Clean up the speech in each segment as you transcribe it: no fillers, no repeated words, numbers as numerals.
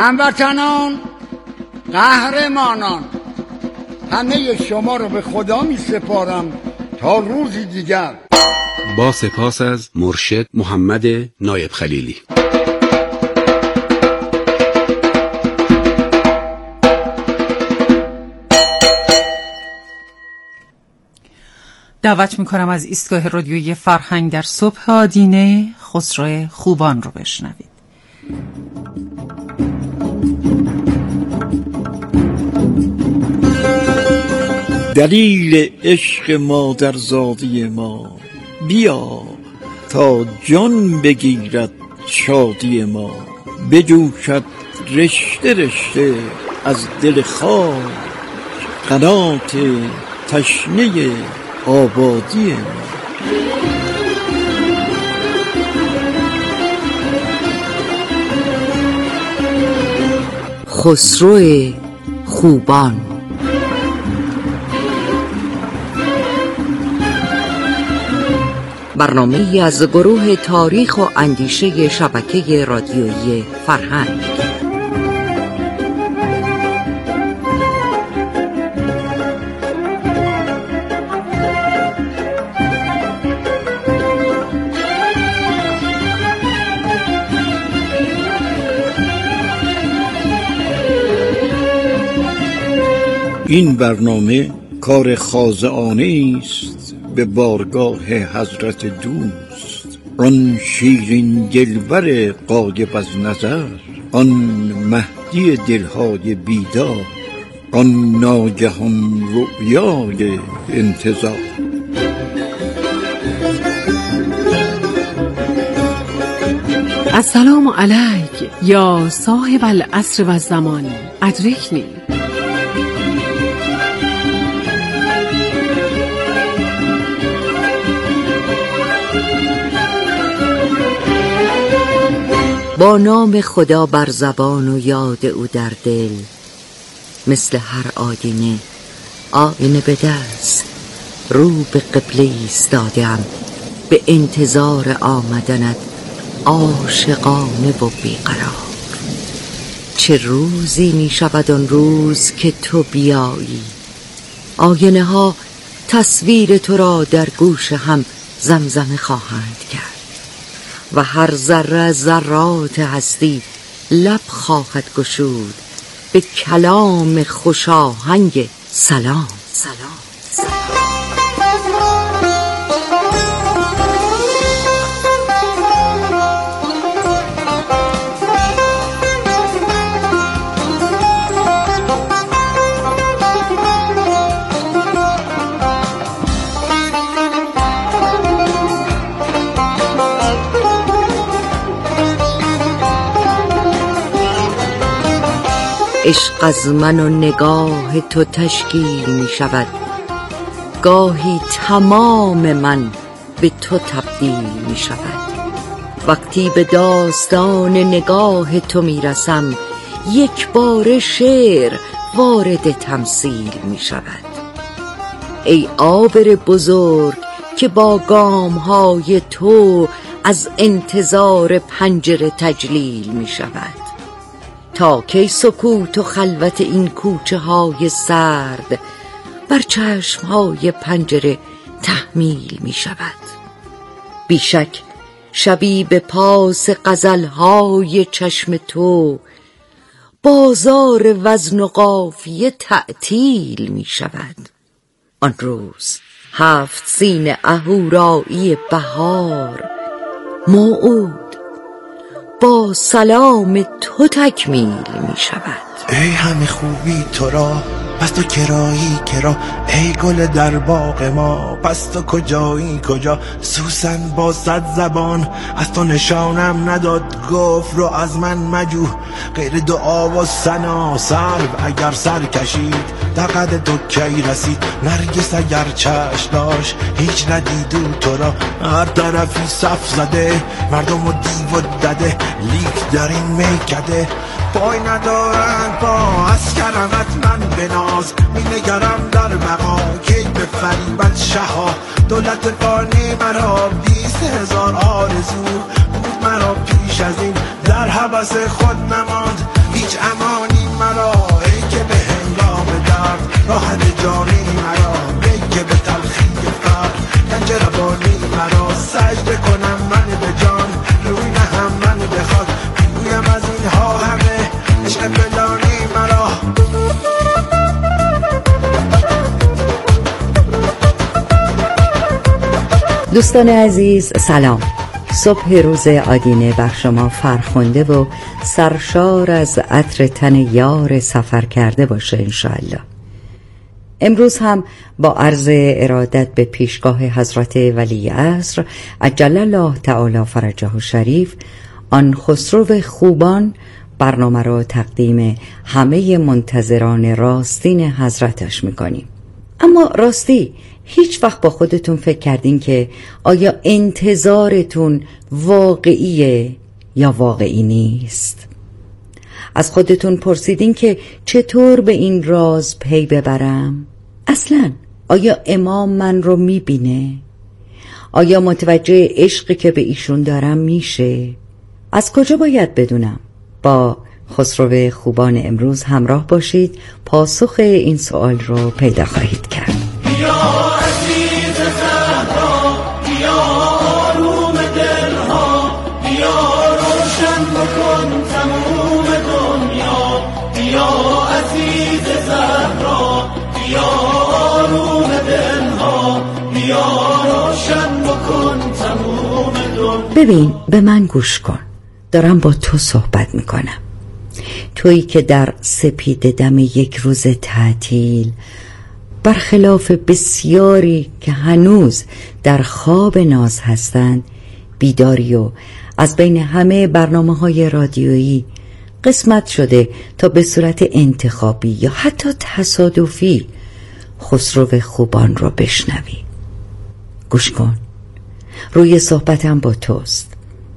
هموطنان، قهرمانان، همه شما رو به خدا می سپارم تا روزی دیگر. با سپاس از مرشد محمد نایب خلیلی. دعوت میکنم از ایستگاه رادیویی فرهنگ در صبح آدینه خسرو خوبان رو بشنوید. دلیل عشق مادرزادی ما، بیا تا جان بگیرد شادی ما. بجوشد رشته رشته از دل خاک، قنات تشنه آبادی ما. خسرو خوبان. برنامه‌ای از گروه تاریخ و اندیشه شبکه رادیویی فرهنگ. این برنامه کار خاضعانه است به بارگاه حضرت دوست، آن شیرین دلبر غایب از نظر، آن مهدی دلهای بیدار، آن ناگهان رؤیای انتظار. السلام علیک یا صاحب العصر و الزمان، ادرکنی. با نام خدا بر زبان و یاد او در دل، مثل هر آدینه آینه به دست، رو به قبله ایستادم به انتظار آمدنت عاشقانه و بیقرار. چه روزی می شود آن روز که تو بیایی، آینه ها تصویر تو را در گوش هم زمزمه خواهند کرد و هر ذره ذرات هستی لب خواهد گشود به کلام خوشاهنگ سلام سلام سلام. عشق از من و نگاه تو تشکیل می شود، گاهی تمام من به تو تبدیل می شود. وقتی به داستان نگاه تو می رسم، یک بار شعر وارد تمثیل می شود. ای عابر بزرگ که با گام های تو از انتظار پنجره تجلیل می شود، تا کی سکوت و خلوت این کوچه های سرد بر چشم های پنجره تحمیل می شود؟ بیشک شبی به پاس غزل های چشم تو بازار وزن و قافیه تعطیل می شود. آن روز 7 سین اهورایی بهار موعود با سلام تو تکمیل می شود. ای همه خوبی تو را، پس تو کرایی کرا، ای گل در باغ ما، پس تو کجایی کجا؟ سوسن با 100 زبان از تو نشانم نداد، گفت رو از من مجو غیر دعا و ثنا. سرو اگر سر کشید در قد تو کی رسید؟ نرگس اگر چشم داشت هیچ ندیدو تو را. هر طرفی صف زده مردم و دیو و دده، لیک در این میکده پای ندارن پا. از کرمت من به ناز می نگرم در بقا، کی به فریبت شها دولت فانی مرا. 20,000 آرزو بود مرا پیش از این، در حبس خود نماند هیچ امانی مرا، ای که به هنگام درد راحت جانی مرا، ای که به تلخی فرد گنج روانی مرا. سجده کنم من به جان، روی نهم من به خاک، بگویم از اینها همه عشق فلانی مرا. دوستان عزیز سلام. صبح روز آدینه بر شما فرخنده و سرشار از عطر تن یار سفر کرده باشه انشاءالله. امروز هم با عرض ارادت به پیشگاه حضرت ولی عصر عجل الله تعالی فرجه الشریف، آن خسرو خوبان، برنامه را تقدیم همه منتظران راستین حضرتش میکنیم. اما راستی هیچ وقت با خودتون فکر کردین که آیا انتظارتون واقعیه یا واقعی نیست؟ از خودتون پرسیدین که چطور به این راز پی ببرم؟ اصلاً آیا امام من رو میبینه؟ آیا متوجه عشقی که به ایشون دارم میشه؟ از کجا باید بدونم؟ با خسرو خوبان امروز همراه باشید، پاسخ این سوال رو پیدا خواهید کرد. یا عزیز زهرا، یا آروم دلها، یا روشن بکن تموم دنیا. یا عزیز زهرا، یا آروم دلها، یا روشن بکن تموم دنیا. ببین، به من گوش کن، دارم با تو صحبت میکنم. تویی که در سپیده دم یک روز تعطیل، برخلاف بسیاری که هنوز در خواب ناز هستند، بیداری و از بین همه برنامه‌های رادیویی قسمت شده تا به صورت انتخابی یا حتی تصادفی خسرو خوبان رو بشنوی. گوش کن، روی صحبتم با توست.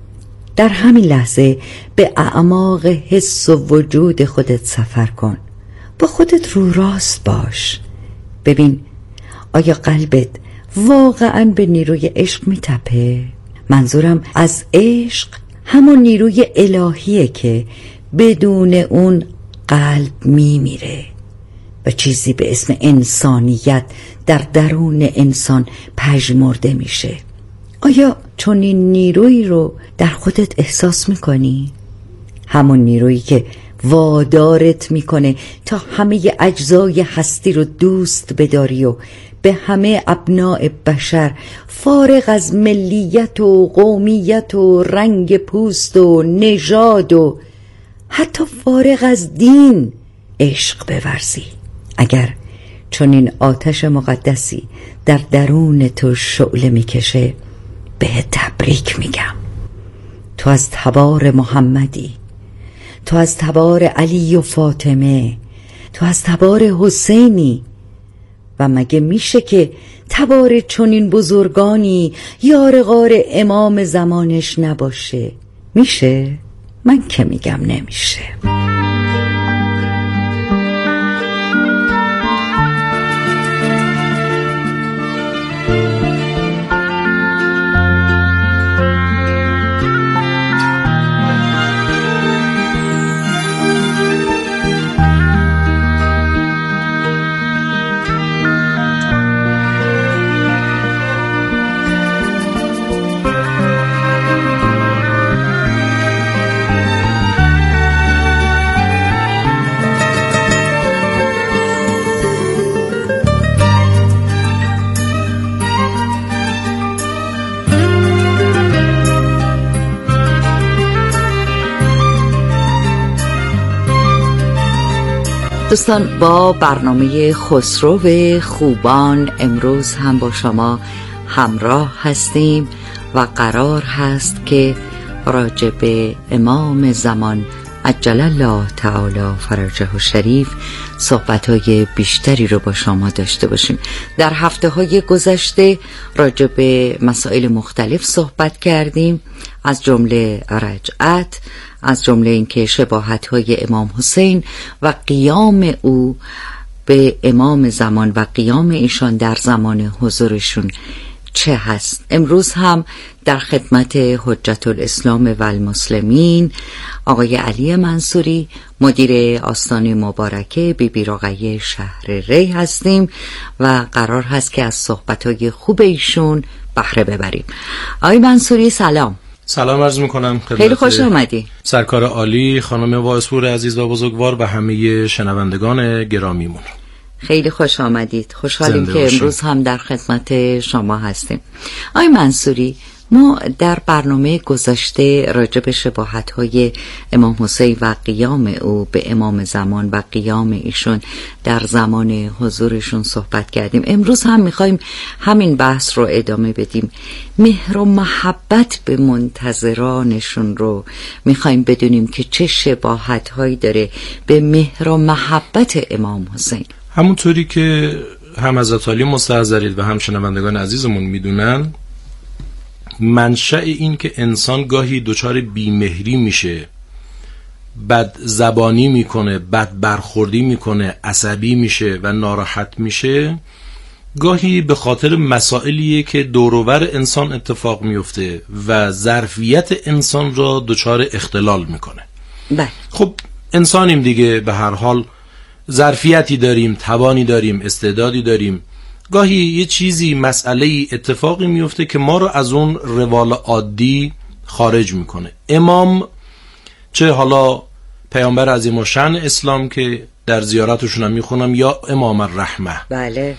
در همین لحظه به اعماق حس و وجود خودت سفر کن، با خودت رو راست باش. ببین، آیا قلبت واقعاً به نیروی عشق میتپه؟ منظورم از عشق همون نیروی الهیه که بدون اون قلب میمیره و چیزی به اسم انسانیت در درون انسان پژمرده میشه. آیا چنین نیرویی رو در خودت احساس میکنی؟ همون نیرویی که وادارت میکنه تا همه اجزای هستی رو دوست بداری و به همه ابناء بشر فارغ از ملیت و قومیت و رنگ پوست و نژاد و حتی فارغ از دین عشق بورزی. اگر چون این آتش مقدسی در درون تو شعله میکشه، به تبریک میگم. تو از تبار محمدی، تو از تبار علی و فاطمه، تو از تبار حسینی. و مگه میشه که تبار چنین بزرگانی یارغار امام زمانش نباشه؟ میشه؟ من که میگم نمیشه. دوستان، با برنامه خسرو خوبان امروز هم با شما همراه هستیم و قرار هست که راجع به امام زمان عجل الله تعالی فرجه الشریف صحبت‌های بیشتری رو با شما داشته باشیم. در هفته‌های گذشته راجع به مسائل مختلف صحبت کردیم، از جمله رجعت، از جمله اینکه شباهت‌های امام حسین و قیام او به امام زمان و قیام ایشان در زمان حضورشون چه هست؟ امروز هم در خدمت حجت الاسلام و المسلمین آقای علی منصوری، مدیر آستان مبارکه بیبی رقیه شهر ری هستیم و قرار هست که از صحبت‌های خوب ایشون بهره ببریم. آقای منصوری سلام. سلام عرض میکنم. خیلی خوش آمدی. سرکار عالی، خانم وایسپور عزیز و بزرگوار و همه شنوندگان گرامیمون، خیلی خوش آمدید. خوشحالیم که امروز هم در خدمت شما هستیم. آقای منصوری، ما در برنامه گذشته راجع به شباهت‌های امام حسین و قیام او به امام زمان و قیام ایشون در زمان حضورشون صحبت کردیم. امروز هم می‌خوایم همین بحث رو ادامه بدیم. مهر و محبت به منتظرانشون رو می‌خوایم بدونیم که چه شباهت‌هایی داره به مهر و محبت امام حسین. همونطوری که هم حضرت علی مستحضرید و هم شنوندگان عزیزمون میدونن، منشأ این که انسان گاهی دچار بیمهری میشه، بد زبانی میکنه، بد برخوردی میکنه، عصبی میشه و ناراحت میشه، گاهی به خاطر مسائلیه که دور و بر انسان اتفاق میفته و ظرفیت انسان را دچار اختلال میکنه. خب انسانیم دیگه، به هر حال ظرفیتی داریم، توانی داریم، استعدادی داریم. گاهی یه چیزی، مسئله‌ای اتفاقی میفته که ما رو از اون روال عادی خارج میکنه. امام، چه حالا پیامبر عظیم الشأن اسلام که در زیارتشون هم میخونم، یا امام الرحمه، بله،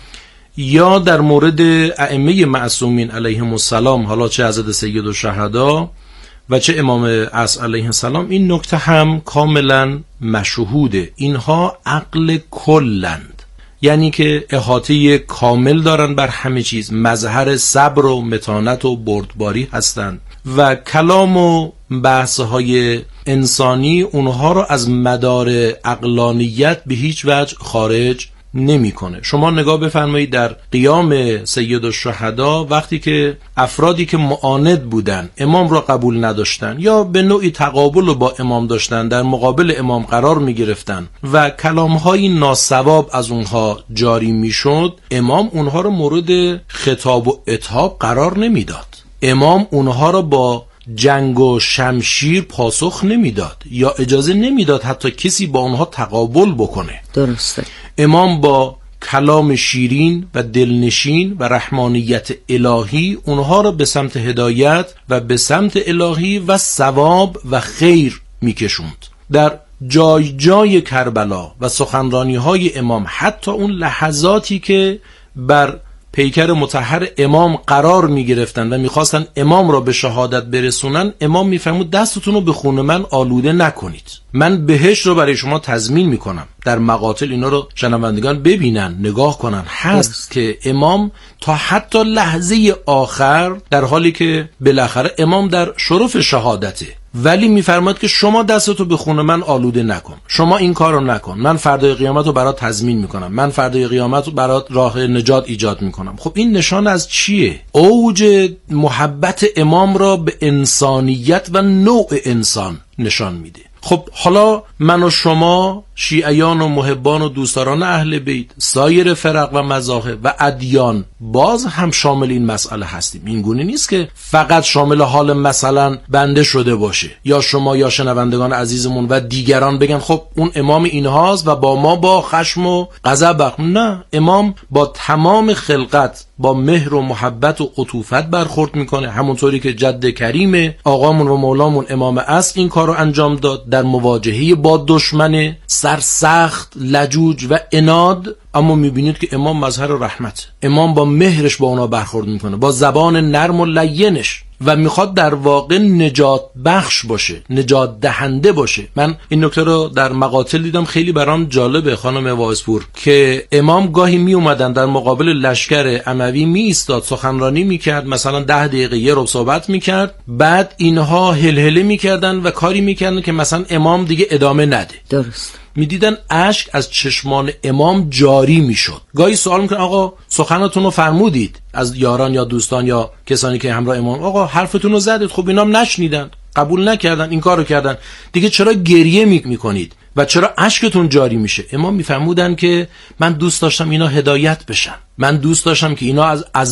یا در مورد ائمه معصومین علیهم السلام، حالا چه حضرت سید الشهدا و چه امام عصر علیه السلام، این نکته هم کاملا مشهوده. اینها عقل کلند، یعنی که احاطه کامل دارن بر همه چیز، مظهر صبر و متانت و بردباری هستند و کلام و بحث‌های انسانی اونها رو از مدار عقلانیت به هیچ وجه خارج نمیکنه. شما نگاه بفرمایید در قیام سید الشهدا، وقتی که افرادی که معاند بودن، امام را قبول نداشتن یا به نوعی تقابل رو با امام داشتن، در مقابل امام قرار می گرفتن و کلامهای ناصواب از اونها جاری می شد، امام اونها رو مورد خطاب و عتاب قرار نمی داد. امام اونها رو با جنگ و شمشیر پاسخ نمیداد یا اجازه نمیداد حتی کسی با اونها تقابل بکنه. درسته. امام با کلام شیرین و دلنشین و رحمانیت الهی اونها رو به سمت هدایت و به سمت الهی و ثواب و خیر میکشوند. در جای جای کربلا و سخنرانی های امام، حتی اون لحظاتی که بر پیکر مطهر امام قرار می گرفتن و می خواستن امام را به شهادت برسونن، امام می فرمود دستتون رو به خون من آلوده نکنید، من بهشت رو برای شما تضمین می کنم. در مقاتل اینا رو شنوندگان ببینن، نگاه کنن، هست که امام تا حتی لحظه آخر، در حالی که بالاخره امام در شرف شهادته، ولی میفرماد که شما دستتو به خون من آلوده نکن، شما این کارو نکن، من فردای قیامت رو برات تضمین میکنم، من فردای قیامت رو برات راه نجات ایجاد میکنم. خب این نشان از چیه؟ اوج محبت امام را به انسانیت و نوع انسان نشان میده. خب حالا من و شما، شیعیان و محبان و دوستداران اهل بیت، سایر فرق و مذاهب و ادیان، باز هم شامل این مسئله هستیم. این گونه نیست که فقط شامل حال مثلا بنده شده باشه، یا شما یا شنوندگان عزیزمون و دیگران بگن خب اون امام اینهاست و با ما با خشم و غضب. نه، امام با تمام خلقت با مهر و محبت و عطوفت برخورد میکنه، همونطوری که جد کریم آقامون و مولامون امام عصر این کار رو انجام داد در مواجهه با دشمن سرسخت، لجوج و عناد. اما میبینید که امام مظهر رحمت، امام با مهرش با اونا برخورد میکنه، با زبان نرم و لینش، و میخواد در واقع نجات بخش باشه، نجات دهنده باشه. من این نکته رو در مقاتل دیدم، خیلی برام جالبه خانم وایسپور، که امام گاهی می اومدن در مقابل لشکر اموی می ایستاد، سخنرانی میکرد، مثلا 10 دقیقه یه رو صحبت میکرد، بعد اینها هلهله میکردن و کاری میکردن که مثلا امام دیگه ادامه نده. درست. میدیدن اشک از چشمان امام جاری میشد. گاهی سوال میکنن آقا سخنتون رو فرمودید، از یاران یا دوستان یا کسانی که همراه امام، آقا حرفتون رو زدید، خب اینام نشنیدن، قبول نکردن، این کارو کردن، دیگه چرا گریه میکنید و چرا اشکتون جاری میشه؟ امام میفرمودن که من دوست داشتم اینا هدایت بشن، من دوست داشتم که اینا از عذاب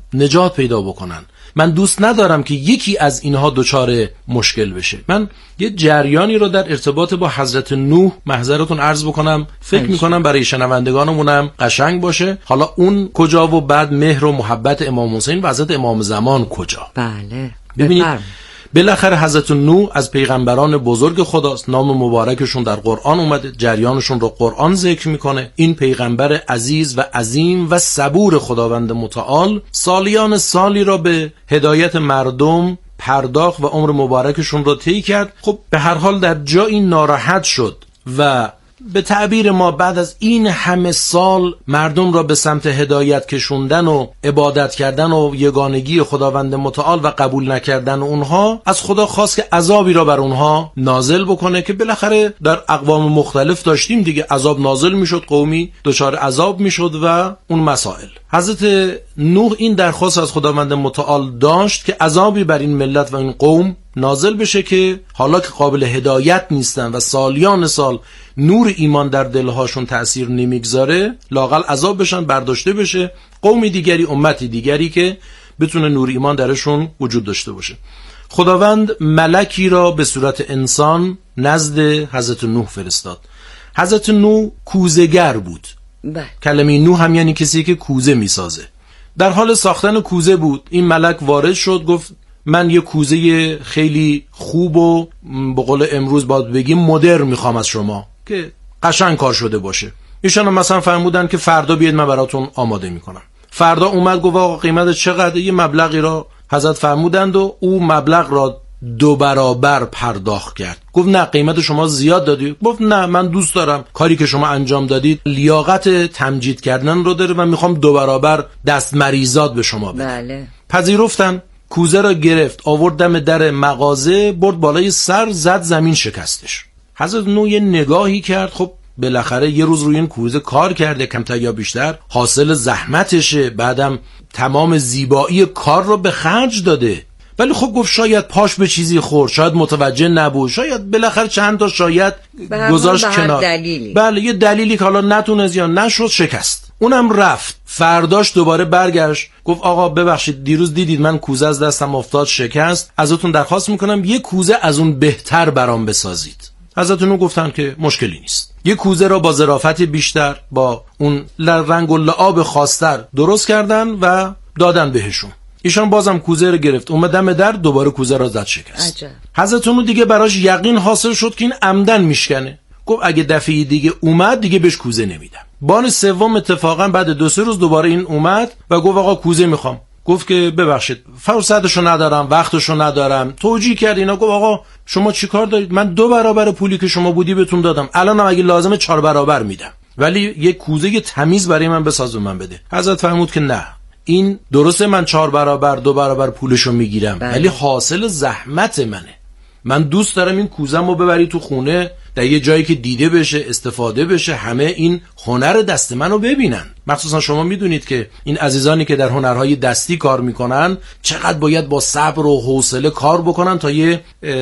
نجات پیدا بکنن. من دوست ندارم که یکی از اینها دچار مشکل بشه. من یه جریانی رو در ارتباط با حضرت نوح معذرتون عرض بکنم، فکر میکنم برای شنوندگانمونم قشنگ باشه. حالا اون کجا و بعد مهر و محبت امام حسین و حضرت امام زمان کجا. بله ببینید بالاخره حضرت نوح از پیغمبران بزرگ خداست، نام مبارکشون در قرآن اومده، جریانشون رو قرآن ذکر میکنه. این پیغمبر عزیز و عظیم و صبور خداوند متعال سالیان سالی را به هدایت مردم پرداخت و عمر مبارکشون رو طی کرد. خب به هر حال در جایی ناراحت شد و به تعبیر ما بعد از این همه سال مردم را به سمت هدایت کشوندن و عبادت کردن و یگانگی خداوند متعال و قبول نکردن اونها، از خدا خواست که عذابی را بر اونها نازل بکنه که بالاخره در اقوام مختلف داشتیم دیگه، عذاب نازل میشد، قومی دچار عذاب میشد و اون مسائل. حضرت نوح این درخواست از خداوند متعال داشت که عذابی بر این ملت و این قوم نازل بشه که حالا که قابل هدایت نیستن و سالیان سال نور ایمان در دلهاشون تأثیر نمیگذاره، لااقل عذاب بشن، برداشته بشه، قومی دیگری، امتی دیگری که بتونه نور ایمان درشون وجود داشته باشه. خداوند ملکی را به صورت انسان نزد حضرت نوح فرستاد. حضرت نوح کوزه‌گر بود. کلمه نوح هم یعنی کسی که کوزه میسازه. در حال ساختن کوزه بود. این ملک وارد شد، گفت من یه کوزه خیلی خوب و به قول امروز باید بگیم مدرن میخوام از شما که قشنگ کار شده باشه. ایشان مثلا فرمودن که فردا بیاید من براتون آماده میکنم. فردا اومد گفت آقا قیمت چقدر؟ یه مبلغی را حضرت فرمودند و او مبلغ را 2 برابر پرداخت کرد. گفت نه قیمت شما زیاد دادی. گفت نه من دوست دارم کاری که شما انجام دادید لیاقت تمجید کردن رو داره و میخوام 2 برابر دست مریزات به شما بدم. بله. پذیرفتن. کوزه را گرفت، آورد دم در مغازه، برد بالای سر، زد زمین شکستش. حضرت نوح یه نگاهی کرد، خب بالاخره یه روز روی این کوزه کار کرده، کمتر یا بیشتر حاصل زحمتشه، بعدم تمام زیبایی کار رو به خرج داده. ولی خب گفت شاید پاش به چیزی خورد، شاید متوجه نبود، شاید بالاخره چند تا شاید گذاشت کنار. بله یه دلیلی که حالا نتونست یا نشد شکست. اونم رفت. فرداش دوباره برگشت گفت آقا ببخشید دیروز دیدید من کوزه از دستم افتاد شکست، ازتون درخواست میکنم یه کوزه از اون بهتر برام بسازید. حضرتونو گفتن که مشکلی نیست. یه کوزه را با ظرافت بیشتر، با اون رنگ و لعاب خاص‌تر درست کردن و دادن بهشون. ایشان بازم کوزه رو گرفت، اومد دم در، دوباره کوزه را زد شکست. حضرتونو دیگه براش یقین حاصل شد که این عمدن میشکنه. گفت اگه دفعه دیگه اومد دیگه بهش کوزه نمیدم. بار سوم اتفاقا بعد 2-3 روز دوباره این اومد و گفت آقا کوزه میخوام. گفت که ببخشید فرصتشو ندارم، وقتشو ندارم. توجیه کرد اینا. گفت آقا شما چیکار دارید؟ من 2 برابر پولی که شما بودی بهتون دادم، الانم اگه لازمه 4 برابر میدم، ولی یه کوزه تمیز برای من بساز و من بده. حضرت فرمود که نه، این درسته من 4 برابر 2 برابر پولشو میگیرم، ولی حاصل زحمت منه. من دوست دارم این کوزه‌مو ببری تو خونه، در یه جایی که دیده بشه، استفاده بشه، همه این هنر دست منو ببینن. مخصوصا شما میدونید که این عزیزانی که در هنرهای دستی کار میکنن چقدر باید با صبر و حوصله کار بکنن تا یه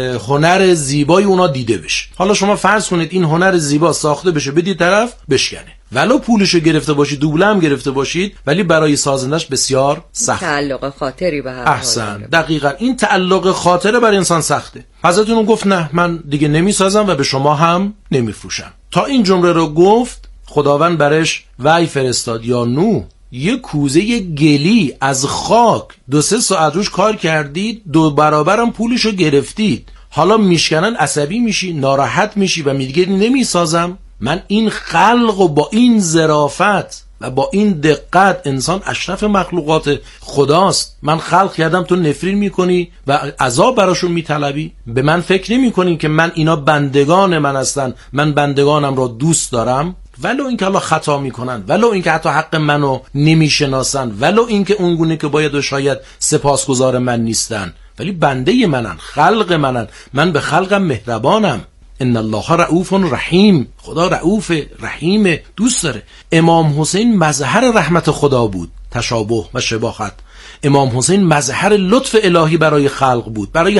هنر زیبای اونا دیده بشه. حالا شما فرض کنید این هنر زیبا ساخته بشه، بدید طرف بشکنه، ولو پولشو گرفته باشید، دوبله هم گرفته باشید، ولی برای سازندش بسیار سخت. تعلق خاطری به هر احسن، دقیقاً این تعلق خاطره برای انسان سخته. حضرتون گفت نه من دیگه نمیسازم و به شما هم نمیفروشم. تا این جمله رو گفت خداوند برش وحی فرستاد، یا نوح یه کوزه گلی از خاک 2-3 ساعت روش کار کردید، 2 برابرم پولشو گرفتید، حالا میشکنن عصبی میشی، ناراحت میشی و میگی نمیسازم. من این خلق و با این ظرافت و با این دقت، انسان اشرف مخلوقات خداست، من خلق کردم، تو نفرین میکنی و عذاب براشون میطلبی؟ به من فکر نمیکنین که من اینا بندگان من هستن، من بندگانم را دوست دارم؟ ولو اینکه الله خطا میکنن، ولو اینکه حتی حق منو نمیشناسن، ولو اینکه اونگونه که باید و شاید سپاسگزار من نیستن، ولی بنده منن، خلق منن، من به خلقم مهربانم. ان الله رؤوف رحیم، خدا رؤوف رحیم، دوست داره. امام حسین مظهر رحمت خدا بود، تشابه و شباهت. امام حسین مظهر لطف الهی برای خلق بود، برای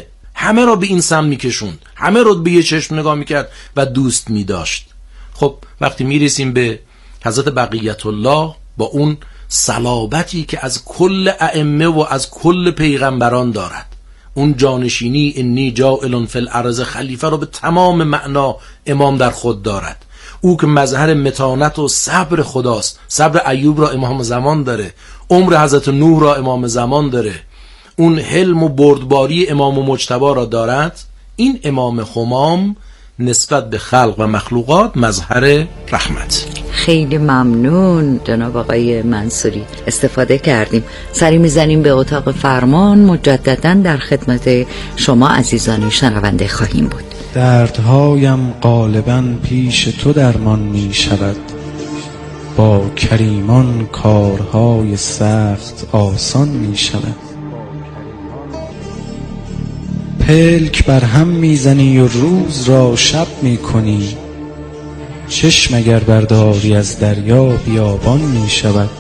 همه را به این سمت میکشوند، همه را به یه چشم نگاه میکرد و دوست میداشت. خب وقتی میرسیم به حضرت بقیت الله با اون صلابتی که از کل ائمه و از کل پیغمبران دارد. اون جانشینی انی جاعل فی الارض خلیفه رو به تمام معنا امام در خود دارد. او که مظهر متانت و صبر خداست. صبر ایوب را امام زمان داره، عمر حضرت نوح را امام زمان داره، اون حلم و بردباری امام و مجتبی را دارد. این امام همام نسبت به خلق و مخلوقات مظهر رحمت. خیلی ممنون جناب آقای منصوری، استفاده کردیم. سری میزنیم به اتاق فرمان. مجددا در خدمت شما عزیزانی شنونده خواهیم بود. دردهایم غالباً پیش تو درمان می شود، با کریمان کارهای سخت آسان می شود. پلک بر هم میزنی و روز را شب میکنی، چشم اگر برداری از دریا بیابان میشود.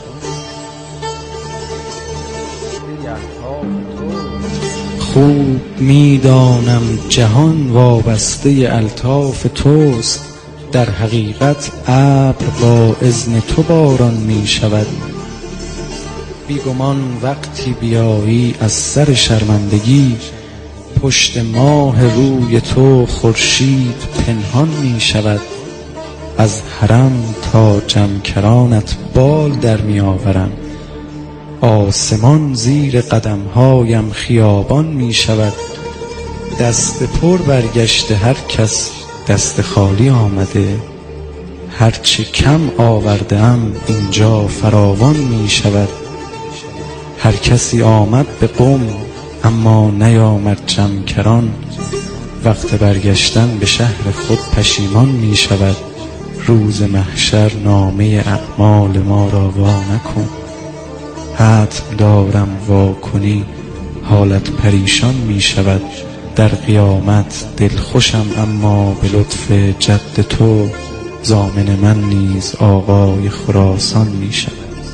خوب میدانم جهان وابسته الطاف توست، در حقیقت ابر با اذن تو باران میشود. بیگمان وقتی بیایی از سر شرمندگی، پشت ماه روی تو خورشید پنهان می شود. از حرم تا جمکرانت بال در می آورم، آسمان زیر قدمهایم خیابان می شود. دست پر برگشته هر کس دست خالی آمده، هرچه کم آورده‌ام اینجا فراوان می شود. هر کسی آمد به قم اما نیامد جمکران، وقت برگشتن به شهر خود پشیمان می شود. روز محشر نامه اعمال ما را وا نکن، حتم دارم وا کنی حالت پریشان می شود. در قیامت دلخوشم اما به لطف جد تو، ضامن من نیز آقای خراسان می شود.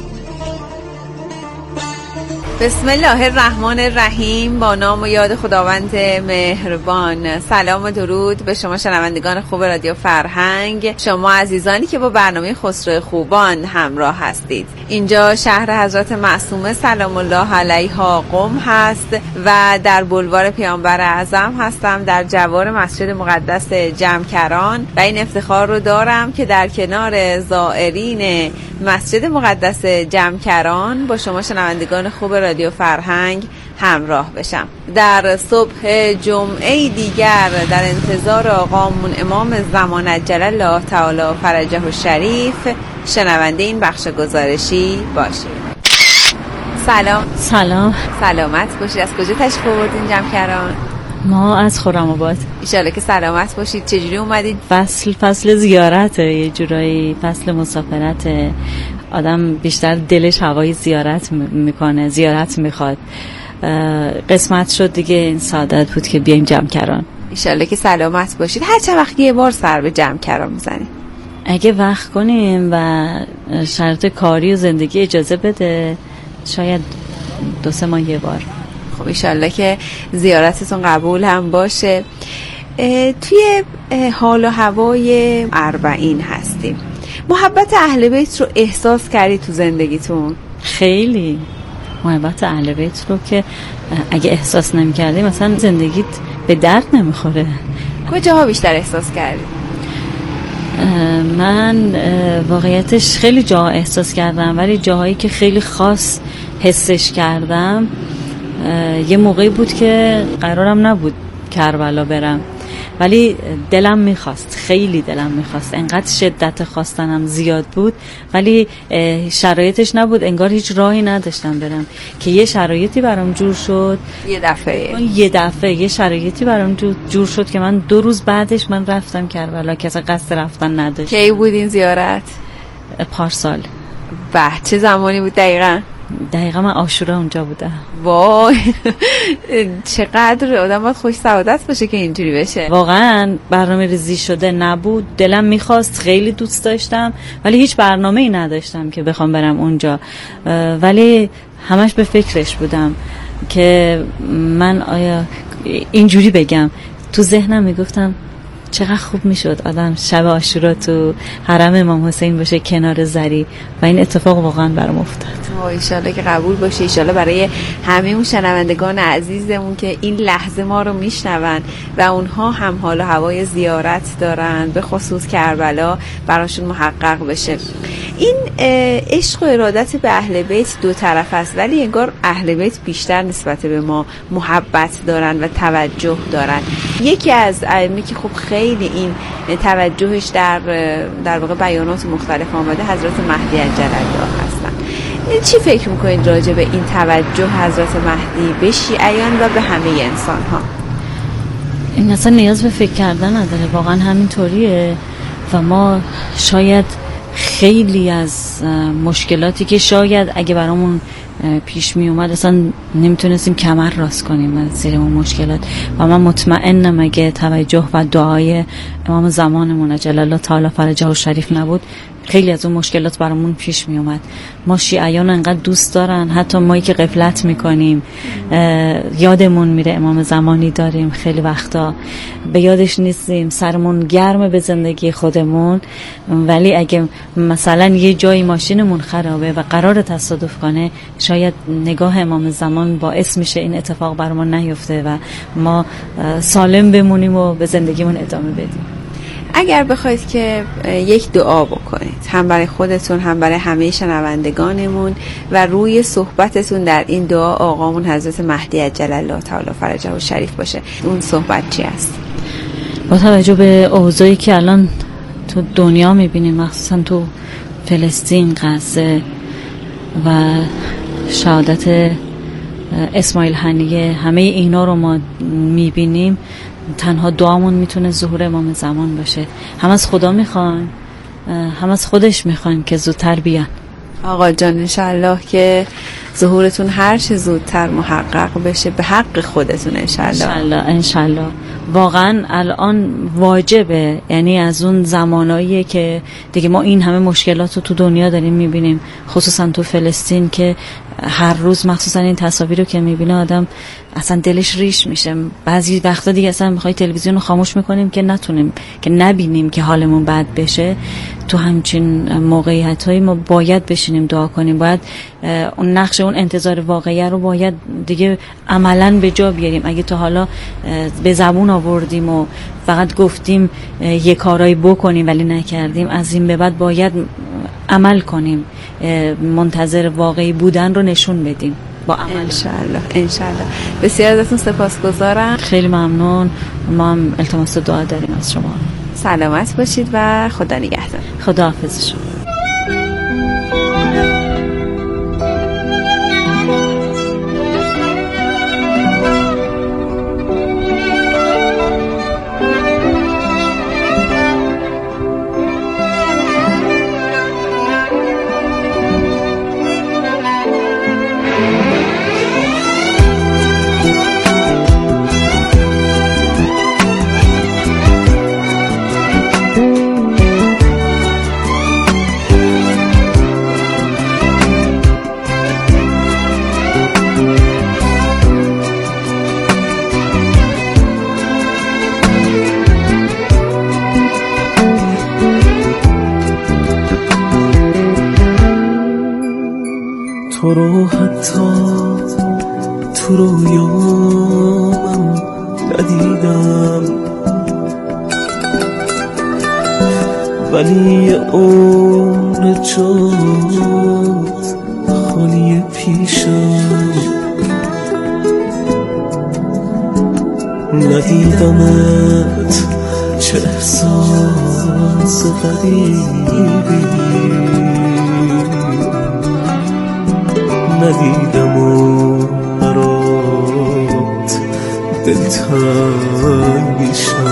بسم الله الرحمن الرحیم. با نام و یاد خداوند مهربان. سلام و درود به شما شنوندگان خوب رادیو فرهنگ، شما عزیزانی که با برنامه خسرو خوبان همراه هستید. اینجا شهر حضرت معصومه سلام الله علیها قم هست و در بولوار پیامبر اعظم هستم، در جوار مسجد مقدس جمکران، و این افتخار رو دارم که در کنار زائرین مسجد مقدس جمکران با شما شنوندگان خوب رادیو فرهنگ همراه بشم. در صبح جمعه دیگر در انتظار آقامون امام زمان عجل الله تعالی فرجه الشریف شنونده این بخش گزارشی باشید. سلام. سلامت باشید. از کجا تشریف آوردین جمکران؟ ما از خرم‌آباد. ان شاءالله که سلامت باشید. چجوری اومدید؟ فصل زیارت، یه جورایی فصل مسافرت. آدم بیشتر دلش هوای زیارت میکنه، زیارت میخواد. قسمت شد دیگه، این سعادت بود که بیایم جمکران. ان شاءالله که سلامت باشید. هر چند وقت یه بار سر به جمکران میزنید؟ اگه وقت کنیم و شرط کاری و زندگی اجازه بده، شاید 2-3 ماه یه بار. خب انشالله که زیارتتون قبول هم باشه. توی حال و هوای اربعین هستیم. محبت اهل بیت رو احساس کردی تو زندگیتون؟ خیلی. محبت اهل بیت رو که اگه احساس نمی کردی مثلا زندگیت به درد نمیخوره. کجاها بیشتر احساس کردی؟ من واقعیتش خیلی جاها احساس کردم، ولی جاهایی که خیلی خاص حسش کردم یه موقعی بود که قرارم نبود کربلا برم، ولی دلم میخواست، خیلی دلم میخواست. انقدر شدت خواستنم زیاد بود ولی شرایطش نبود، انگار هیچ راهی نداشتم برم، که یه شرایطی برام جور شد. یه دفعه یه شرایطی برام جور شد که من 2 روز بعدش من رفتم کربلا که اصلا قصد رفتن نداشتم. کی بود این زیارت؟ پارسال. چه زمانی بود دقیقاً من عاشورا اونجا بودم. وای چقدر آدم باید خوش سعادت باشه که اینجوری بشه. واقعا برنامه ریزی شده نبود، دلم میخواست، خیلی دوست داشتم، ولی هیچ برنامه‌ای نداشتم که بخوام برم اونجا، ولی همش به فکرش بودم که من آیا اینجوری بگم، تو ذهنم میگفتم چقدر خوب میشد آدم شب عاشورا تو حرم امام حسین باشه کنار زری و این اتفاق واقعا برام افتاد. ایشالله که قبول باشه، ایشالله برای همه اون شنوندگان عزیزمون که این لحظه ما رو میشنون و اونها هم حال و هوای زیارت دارن به خصوص کربلا براشون محقق بشه. این عشق و ارادت به اهل بیت دو طرف است، ولی انگار اهل بیت بیشتر نسبت به ما محبت دارن و توجه دارن. یکی از ائمه که خب خیلی این توجهش در واقع بیانات مختلف آمده حضرت مهدی عجل‌الله هستن. چی فکر میکنید راجع به این توجه حضرت مهدی به شیعیان و به همه انسان ها؟ این اصلا نیاز به فکر کردن نداره، واقعا همینطوریه و ما شاید خیلی از مشکلاتی که شاید اگه برامون پیش می اومد اصلا نمیتونستیم کمر راست کنیم از زیر اون مشکلات و من مطمئنم اگه توجه و دعای امام زمانمون اجل الله تعالی فرجه الشریف نبود خیلی از اون مشکلات برامون پیش می اومد. ما شیعیان انقدر دوست دارن، حتی مایی که غفلت میکنیم یادمون میره امام زمانی داریم، خیلی وقتا به یادش نیستیم، سرمون گرمه به زندگی خودمون، ولی اگه مثلا یه جایی ماشینمون خرابه و قرار تصادف کنه شاید نگاه امام زمان باعث میشه این اتفاق برامون نیفته و ما سالم بمونیم و به زندگیمون ادامه بدیم. اگر بخواید که یک دعا بکنید هم برای خودتون هم برای همه شنوندگانمون و روی صحبتتون در این دعا آقامون حضرت مهدی عجل‌الله تعالی فرجه الشریف باشه، اون صحبت چی است؟ با توجه به اوضاعی که الان تو دنیا میبینیم، مخصوصا تو فلسطین، غزه و شهادت اسماعیل هنیه، همه اینا رو ما میبینیم، تنها دعامون میتونه ظهور امام زمان باشه. هم از خدا میخوان هم از خودش میخوان که زودتر بیان. آقا جان انشالله که ظهورتون هر چه زودتر محقق بشه به حق خودتون انشالله. انشالله واقعا الان واجبه، یعنی از اون زماناییه که دیگه ما این همه مشکلات رو تو دنیا داریم میبینیم، خصوصا تو فلسطین که هر روز مخصوصا این تصاویر رو که میبینه آدم اصلا دلش ریش میشه. بعضی وقتا دیگه اصلا میخوای تلویزیون رو خاموش میکنیم که نتونیم که نبینیم که حالمون بد بشه. تو همچین موقعیت‌هایی ما باید بشینیم دعا کنیم، باید اون نقش اون انتظار واقعیه رو باید دیگه عملاً به جا بیاریم. اگه تا حالا به زبون آوردیم و فقط گفتیم یه کارایی بکنیم ولی نکردیم، از این به بعد باید عمل کنیم، منتظر واقعی بودن رو نشون بدیم با عمل. انشالله. بسیار ازتون سپاسگزارم. خیلی ممنون. ما هم التماس دعا داریم از شما. سلامت باشید و خدا نگهدار. خدا حافظ شما. تو رو حتی تو رویام ندیدم، ولی عمر جات خالی پیشم. ندیدمت چه احساس غریبی، ندیدم و برات دلتنگ میشم.